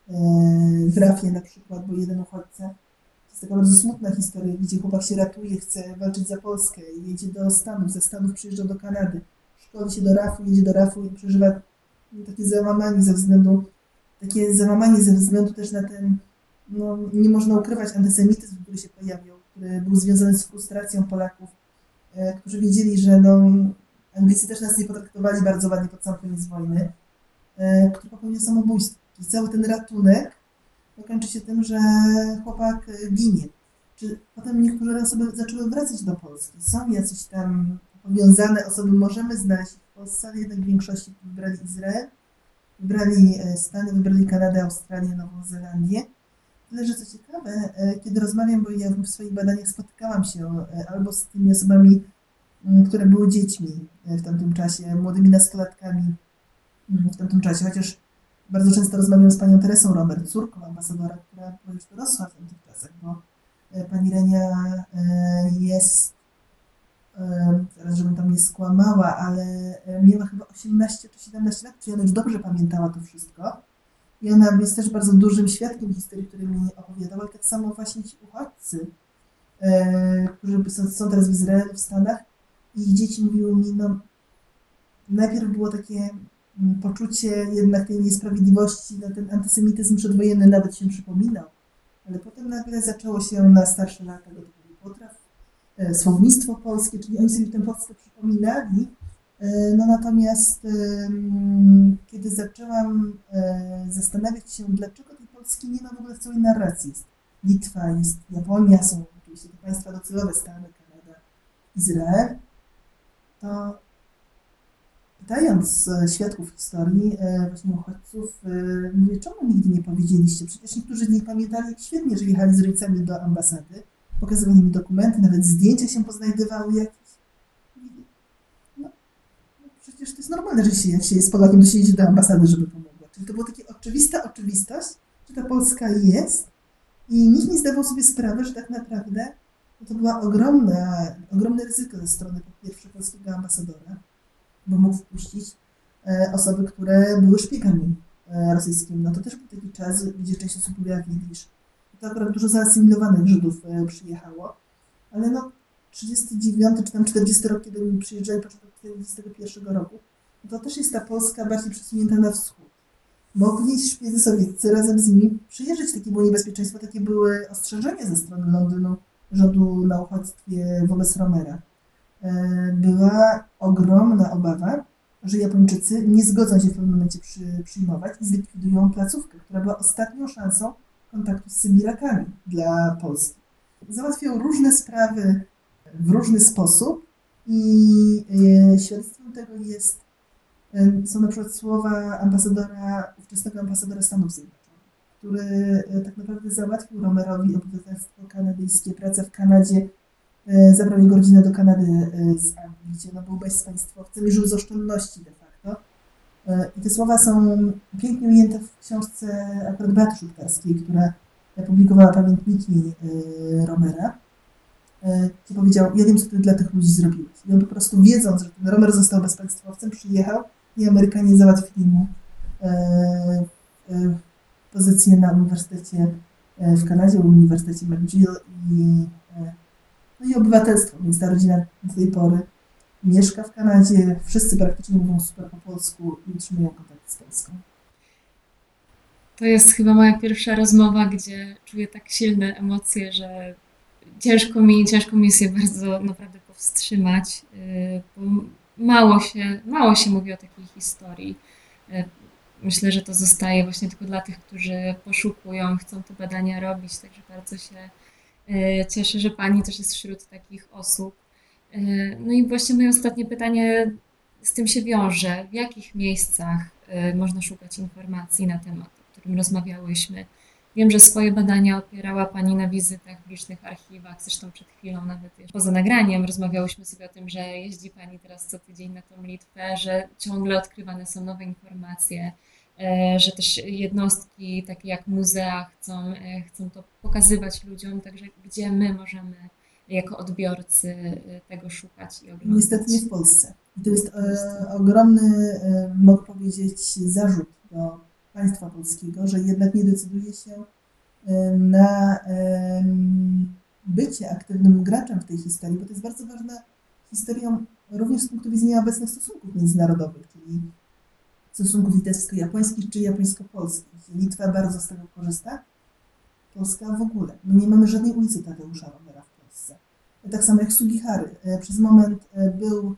w Rafie na przykład, bo jeden uchodźca. To jest taka bardzo smutna historia, gdzie chłopak się ratuje, chce walczyć za Polskę, jedzie do Stanów, ze Stanów przyjeżdża do Kanady, szkoli się do Rafu, jedzie do Rafu i przeżywa takie załamanie ze względu, takie załamanie ze względu też na ten, no nie można ukrywać, antysemityzm, który się pojawił, który był związany z frustracją Polaków, e, którzy wiedzieli, że no, Anglicy też nas nie potraktowali bardzo ładnie pod sam koniec wojny, e, który popełnił samobójstwo. I cały ten ratunek kończy się tym, że chłopak ginie. Czy potem niektóre osoby zaczęły wracać do Polski. Są jacyś tam powiązane osoby, możemy znaleźć ich w Polsce, ale jednak w większości wybrali Izrael, wybrali Stany, wybrali Kanadę, Australię, Nową Zelandię. Tyle, że co ciekawe, kiedy rozmawiam, bo ja w swoich badaniach spotykałam się albo z tymi osobami, które były dziećmi w tamtym czasie, młodymi nastolatkami w tamtym czasie, chociaż bardzo często rozmawiam z panią Teresą Romer, córką ambasadora, która była już dorosła w tamtych czasach, bo pani Renia jest, zaraz żebym tam nie skłamała, ale miała chyba osiemnaście czy siedemnaście lat, czyli ona już dobrze pamiętała to wszystko. I ona jest też bardzo dużym świadkiem historii, której mi opowiadała, ale tak samo właśnie ci uchodźcy, którzy są, są teraz w Izraelu, w Stanach, i ich dzieci mówiły mi, no najpierw było takie poczucie jednak tej niesprawiedliwości, no, ten antysemityzm przedwojenny nawet się przypominał, ale potem nagle zaczęło się na starsze lata gotowanie potraw, e, słownictwo polskie, czyli oni sobie tę Polskę przypominali, e, no natomiast e, kiedy zaczęłam e, zastanawiać się, dlaczego tej Polski nie ma w ogóle w całej narracji, jest Litwa, jest Japonia, są oczywiście te państwa docelowe, Stany, Kanada, Izrael, to pytając świadków historii, właśnie uchodźców, mówię, czemu nigdy nie powiedzieliście? Przecież niektórzy z nich pamiętali, jak świetnie, że jechali z rodzicami do ambasady, pokazywali mi dokumenty, nawet zdjęcia się poznajdowały jakieś. No, no przecież to jest normalne, że się, jak się jest Polakiem, to się jedzie do ambasady, żeby pomogła. Czyli to była taka oczywista oczywistość, że ta Polska jest i nikt nie zdawał sobie sprawy, że tak naprawdę no to była ogromna, ogromne ryzyko ze strony po pierwsze polskiego ambasadora, bo mógł wpuścić osoby, które były szpiegami rosyjskimi. No to też był taki czas, gdzie część osób mówiła jidysz. To akurat dużo zaasymilowanych Żydów przyjechało, ale no trzydziesty dziewiąty czy tam czterdziesty rok, kiedy mi przyjeżdżali początek czterdziestego pierwszego roku, no to też jest ta Polska bardziej przesunięta na wschód. Mogli szpiedzy sowieccy razem z nimi przyjeżdżać, takie było niebezpieczeństwo, takie były ostrzeżenia ze strony Londynu, rządu na uchodźstwie wobec Romera. Była ogromna obawa, że Japończycy nie zgodzą się w pewnym momencie przy, przyjmować i zlikwidują placówkę, która była ostatnią szansą kontaktu z Sybirakami dla Polski. Załatwiał różne sprawy w różny sposób i e, świadectwem tego jest, e, są na przykład słowa ambasadora, ówczesnego ambasadora Stanów Zjednoczonych, który e, tak naprawdę załatwił Romerowi obywatelstwo kanadyjskie, pracę w Kanadzie, zabrał jego rodzinę do Kanady z Anglii, gdzie no, był bezpaństwowcem i żył z oszczędności de facto. I te słowa są pięknie ujęte w książce akurat Beaty Szutkarskiej, która publikowała pamiętniki Romera, gdzie powiedział, ja wiem, co ty dla tych ludzi zrobiłeś. I on po prostu wiedząc, że ten Romer został bezpaństwowcem, przyjechał i Amerykanie załatwili mu pozycję na uniwersytecie w Kanadzie, w Uniwersytecie McGill i No i obywatelstwo, więc ta rodzina do tej pory mieszka w Kanadzie, wszyscy praktycznie mówią super po polsku i utrzymują kontakt z Polską. To jest chyba moja pierwsza rozmowa, gdzie czuję tak silne emocje, że ciężko mi, ciężko mi jest je bardzo naprawdę powstrzymać, bo mało się, mało się mówi o takiej historii. myślę, że to zostaje właśnie tylko dla tych, którzy poszukują, chcą te badania robić, także bardzo się e, cieszę, że Pani też jest wśród takich osób. E, No i właśnie moje ostatnie pytanie z tym się wiąże. W jakich miejscach e, można szukać informacji na temat, o którym rozmawiałyśmy? Wiem, że swoje badania opierała Pani na wizytach w licznych archiwach, zresztą przed chwilą nawet jeszcze poza nagraniem rozmawiałyśmy sobie o tym, że jeździ Pani teraz co tydzień na tą Litwę, że ciągle odkrywane są nowe informacje, e, że też jednostki takie jak muzea chcą, e, chcą to pokazywać ludziom, także gdzie my możemy jako odbiorcy e, tego szukać i oglądać. Niestety nie w Polsce. I to jest e, ogromny, e, mogę powiedzieć, zarzut do państwa polskiego, że jednak nie decyduje się e, na e, bycie aktywnym graczem w tej historii, bo to jest bardzo ważna historia również z punktu widzenia obecnych stosunków międzynarodowych, czyli stosunków litewsko-japońskich czy japońsko-polskich. Litwa bardzo z tego korzysta, Polska w ogóle. My nie mamy żadnej ulicy Tadeusza Romera w Polsce. Tak samo jak Sugihary. Przez moment był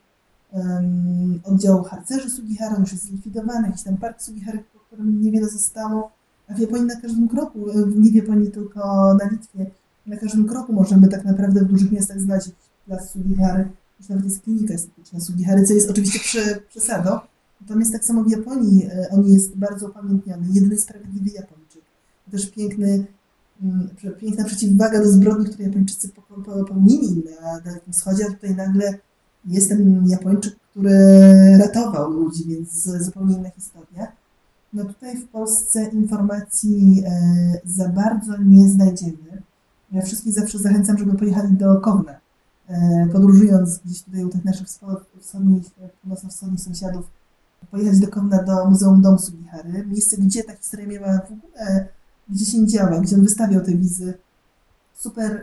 um, oddział harcerzy Sugihary, on już jest zlikwidowany, jakiś tam park Sugihary, po którym niewiele zostało. A w Japonii na każdym kroku, nie w Japonii, tylko na Litwie, na każdym kroku możemy tak naprawdę w dużych miastach znaleźć plac Sugihary. Już nawet jest klinika estetyczna Sugihary, co jest oczywiście przy, przesadą. Natomiast tak samo w Japonii on jest bardzo upamiętniony. Jedyny sprawiedliwy Japończyk. To też piękny piękna przeciwwaga do zbrodni, które Japończycy popełnili na Dalekim Wschodzie, a tutaj nagle jest ten Japończyk, który ratował ludzi, więc zupełnie inna historia. No tutaj w Polsce informacji e, za bardzo nie znajdziemy. Ja wszystkich zawsze zachęcam, żeby pojechali do Kowna. E, podróżując gdzieś tutaj u tych naszych wschodnich, północno-wschodnich sąsiadów, pojechać do Kowna, do Muzeum Dom Sugihary. Miejsce, gdzie ta historia miała w ogóle gdzie się nie działa, gdzie on wystawiał te wizy. Super,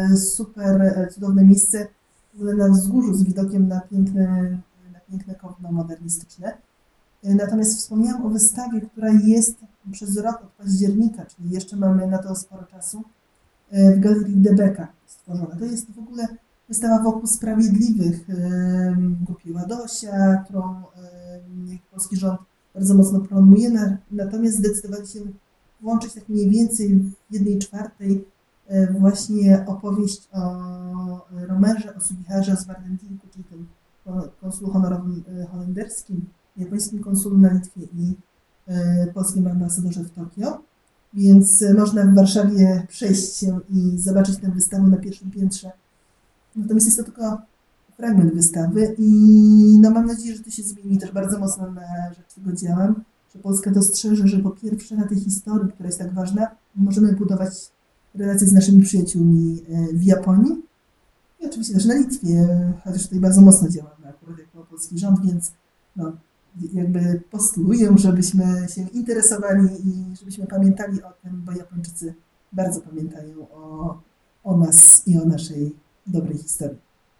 super cudowne miejsce w ogóle na wzgórzu z widokiem na piękne, na piękne Kowno modernistyczne. Natomiast wspomniałam o wystawie, która jest przez rok od października, czyli jeszcze mamy na to sporo czasu, w Galerii Debeka stworzona. To jest w ogóle wystawa wokół sprawiedliwych Grupy Ładosia, którą polski rząd bardzo mocno promuje, natomiast zdecydowali się włączyć tak mniej więcej w jednej czwartej właśnie opowieść o Romerze, o Sugiharze, o Zwardentingu, czyli tym konsulu honorowym holenderskim, japońskim konsulu na Litwie i polskim ambasadorze w Tokio. Więc można w Warszawie przejść się i zobaczyć tę wystawę na pierwszym piętrze. Natomiast jest to tylko fragment wystawy i no mam nadzieję, że to się zmieni. Też bardzo mocno na rzecz tego działam, że Polska dostrzeże, że po pierwsze na tej historii, która jest tak ważna, możemy budować relacje z naszymi przyjaciółmi w Japonii i oczywiście też na Litwie, chociaż tutaj bardzo mocno działamy akurat jako polski rząd, więc no, jakby postuluję, żebyśmy się interesowali i żebyśmy pamiętali o tym, bo Japończycy bardzo pamiętają o, o nas i o naszej dobrej historii.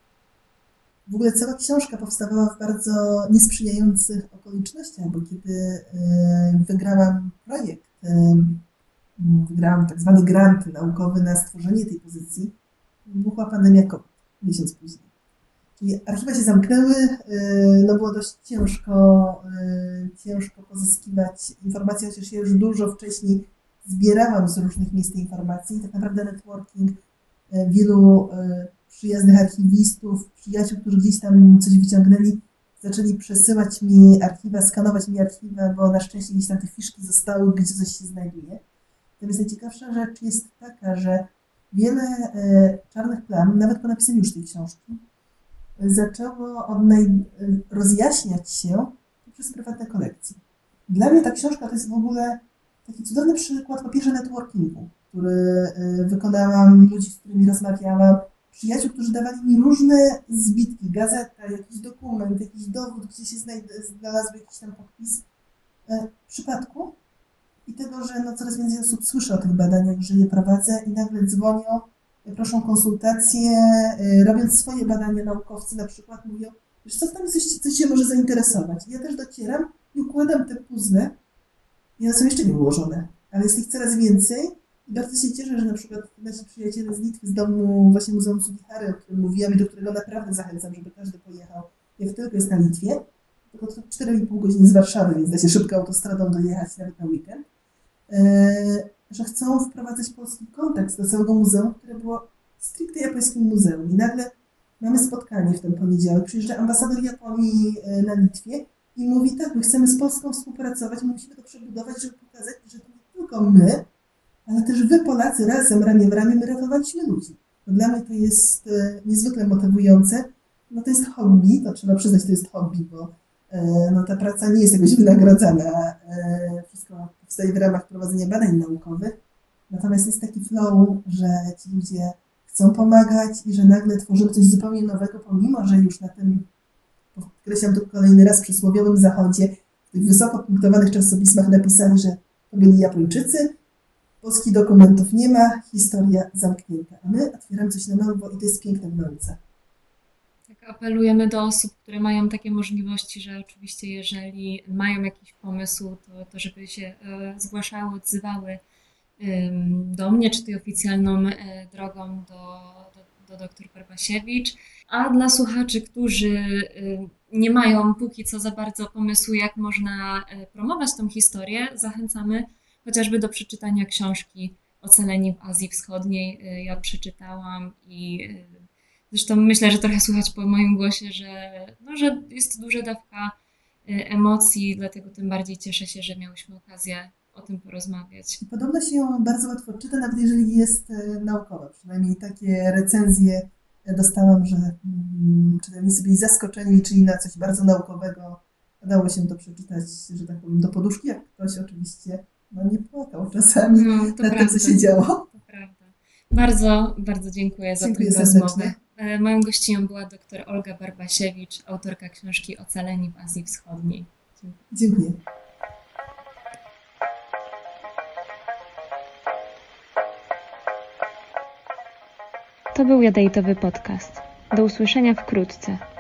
W ogóle cała książka powstawała w bardzo niesprzyjających okolicznościach, bo kiedy wygrałam projekt, wygrałam tak zwany grant naukowy na stworzenie tej pozycji, wybuchła pandemia COVID miesiąc później. Czyli archiwa się zamknęły, no było dość ciężko, ciężko pozyskiwać informacje, chociaż ja już dużo wcześniej zbierałam z różnych miejsc te informacje. Tak naprawdę networking wielu przyjaznych archiwistów, przyjaciół, którzy gdzieś tam coś wyciągnęli, zaczęli przesyłać mi archiwa, skanować mi archiwa, bo na szczęście gdzieś tam te fiszki zostały, gdzie coś się znajduje. Natomiast najciekawsza rzecz jest taka, że wiele czarnych plam, nawet po napisaniu już tej książki, zaczęło odnaj- rozjaśniać się poprzez prywatne kolekcje. Dla mnie ta książka to jest w ogóle taki cudowny przykład, po pierwsze, networkingu, który wykonałam, ludzi, z którymi rozmawiałam, przyjaciół, którzy dawali mi różne zbitki, gazeta, jakiś dokument, jakiś dowód, gdzie się znalazł jakiś tam podpis e, przypadku i tego, że no, coraz więcej osób słyszy o tych badaniach, że je prowadzę i nagle dzwonią, proszą konsultacje, e, robiąc swoje badania, naukowcy na przykład mówią, wiesz co, tam jest coś, coś się może zainteresować. I ja też docieram i układam te puzzle i one są jeszcze nie ułożone, ale jest ich coraz więcej. I bardzo się cieszę, że na przykład nasi przyjaciele z Litwy, z domu właśnie Muzeum Sugihary, o którym mówiłam i do którego naprawdę zachęcam, żeby każdy pojechał, jak tylko jest na Litwie, tylko cztery i pół godziny z Warszawy, więc da się szybko autostradą dojechać nawet na weekend, że chcą wprowadzać polski kontekst do całego muzeum, które było stricte japońskim muzeum. I nagle mamy spotkanie w ten poniedziałek, przyjeżdża ambasador Japonii na Litwie i mówi, tak, my chcemy z Polską współpracować, my musimy to przebudować, żeby pokazać, że to nie tylko my, ale też wy Polacy razem, ramię w ramię, my ratowaliśmy ludzi. No dla mnie to jest niezwykle motywujące. No to jest hobby, to trzeba przyznać, to jest hobby, bo no, ta praca nie jest jakoś wynagradzana. Wszystko powstaje w ramach prowadzenia badań naukowych. Natomiast jest taki flow, że ci ludzie chcą pomagać i że nagle tworzymy coś zupełnie nowego, pomimo że już na tym, podkreślam to kolejny raz, przysłowiowym zachodzie, w tych wysoko punktowanych czasopismach napisali, że to byli Japończycy, polskich dokumentów nie ma, historia zamknięta. A my otwieramy coś na nowo i to jest piękne w nauce. Tak, apelujemy do osób, które mają takie możliwości, że oczywiście jeżeli mają jakiś pomysł, to, to żeby się e, zgłaszały, odzywały e, do mnie, czy tej oficjalną e, drogą do, do, do dr Barbasiewicz. A dla słuchaczy, którzy e, nie mają póki co za bardzo pomysłu, jak można e, promować tą historię, zachęcamy chociażby do przeczytania książki Ocaleni w Azji Wschodniej. E, ja przeczytałam i e, zresztą myślę, że trochę słychać po moim głosie, że, no, że jest duża dawka emocji, dlatego tym bardziej cieszę się, że miałyśmy okazję o tym porozmawiać. I podobno się ją bardzo łatwo czyta, nawet jeżeli jest naukowa. Przynajmniej takie recenzje dostałam, że hmm, czytelnicy byli zaskoczeni, czyli na coś bardzo naukowego. Dało się to przeczytać, że tak powiem, do poduszki, jak ktoś oczywiście no, nie płakał czasami no, na prawda. Tym, co się działo. To prawda. Bardzo, bardzo dziękuję, dziękuję za tę rozmowę. Moją gościnią była dr Olga Barbasiewicz, autorka książki Ocaleni w Azji Wschodniej. Dziękuję. Dziękuję. To był Jadejtowy Podcast. Do usłyszenia wkrótce.